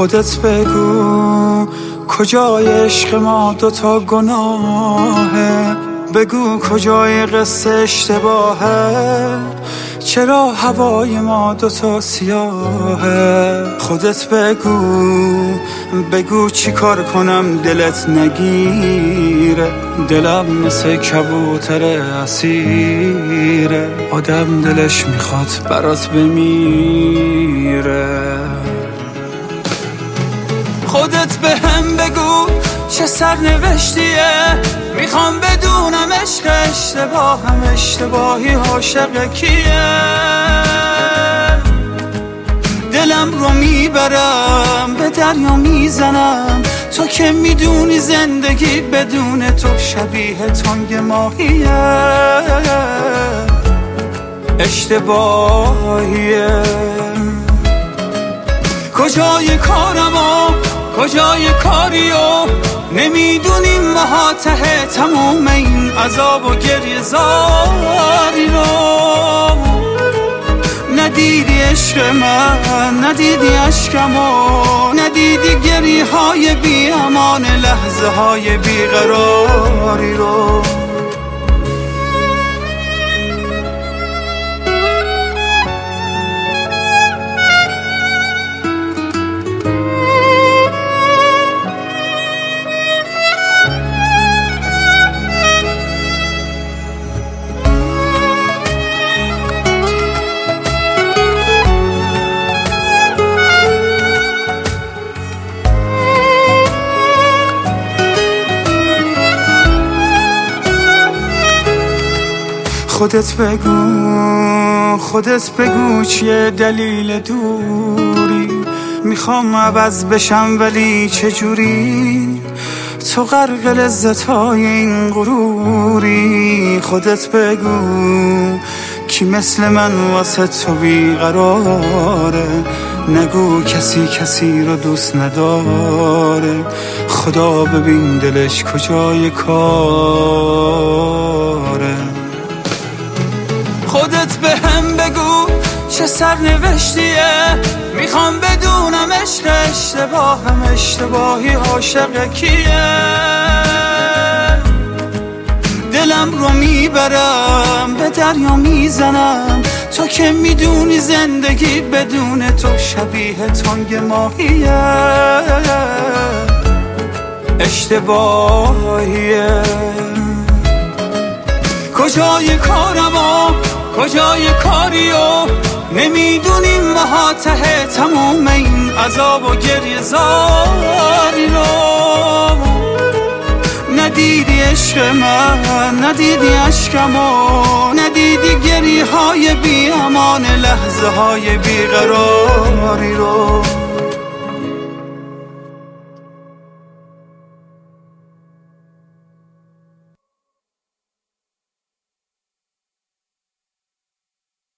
خودت بگو کجای عشق ما دوتا گناهه، بگو کجای قصه اشتباهه، چرا هوای ما دوتا سیاهه. خودت بگو چی کار کنم دلت نگیره، دلم مثل کبوتر اسیره، آدم دلش میخواد برات بمیره. خودت بهم بگو چه سرنوشتیه، میخوام بدونم عشق اشتباهم، اشتباهی عاشق کیه. دلم رو میبرم به دریا میزنم، تو که میدونی زندگی بدون تو شبیه تانگ ماهیه، اشتباهیه. کجای کارمو کجای کاریو، نمیدونیم ماها ته تموم این عذاب و گریه زاری رو. ندیدی عشق من، ندیدی عشقمو، ندیدی گریه های بی امان، لحظه های بیقراری رو. خودت بگو چیه دلیل دوری، میخوام عوض بشم ولی چجوری، تو غرق لذتای این غروری. خودت بگو کی مثل من واسه تو بیقراره، نگو کسی رو دوست نداره، خدا ببین دلش کجای کاره. خودت بهم بگو چه سرنوشتیه، میخوام بدونم عشق اشتباهم، اشتباهی عاشق کیه. دلم رو میبرم به دریا میزنم، تو که میدونی زندگی بدون تو شبیه تانگ ماهیه، اشتباهیه. کجای کارمو کجای کاریو، نمیدونیم ماها ته تموم این عذاب و گریه زاری رو. ندیدی عشق من، ندیدی عشقمو، ندیدی گریه های بی امان، لحظه های بیقراری رو.